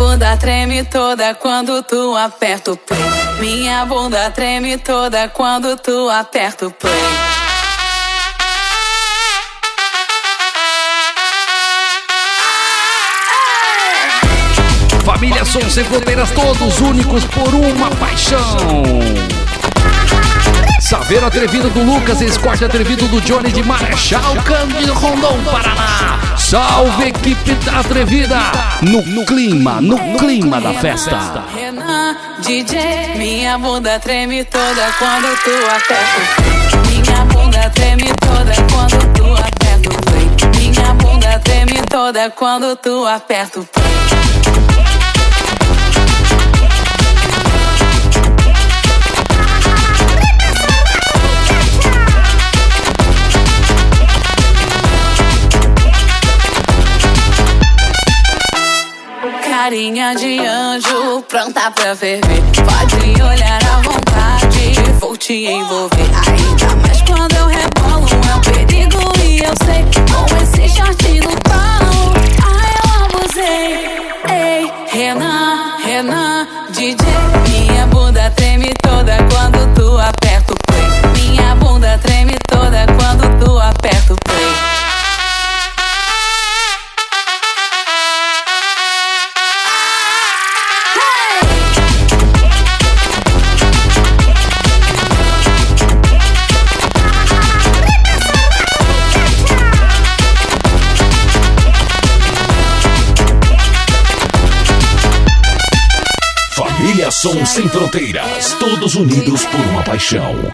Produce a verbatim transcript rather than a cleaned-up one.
bunda treme toda quando tu aperta o play. Minha bunda treme toda quando tu aperta o play. Família Som Sem Fronteiras, todos únicos por uma paixão. Saveiro Atrevido do Lucas, Escorte Atrevido do Johnny de Marechal Cândido Rondon, Paraná. Salve, equipe da Atrevida. No, no clima, no clima da festa. Renan, D J, minha bunda treme toda quando tu aperta o play. Minha bunda treme toda quando tu aperta o play. Minha bunda treme toda quando tu aperta o play. Carinha de anjo, pronta pra ferver. Pode olhar à vontade, vou te envolver. Ainda mais quando eu rebolo, é um perigo e eu sei. Com esse short no pau, ai eu abusei. Ei, Renan, Renan, D J. Minha bunda treme toda quando tu aperta o play. Minha bunda treme toda quando tu aperta o play. Família Som Sem Fronteiras, todos unidos por uma paixão.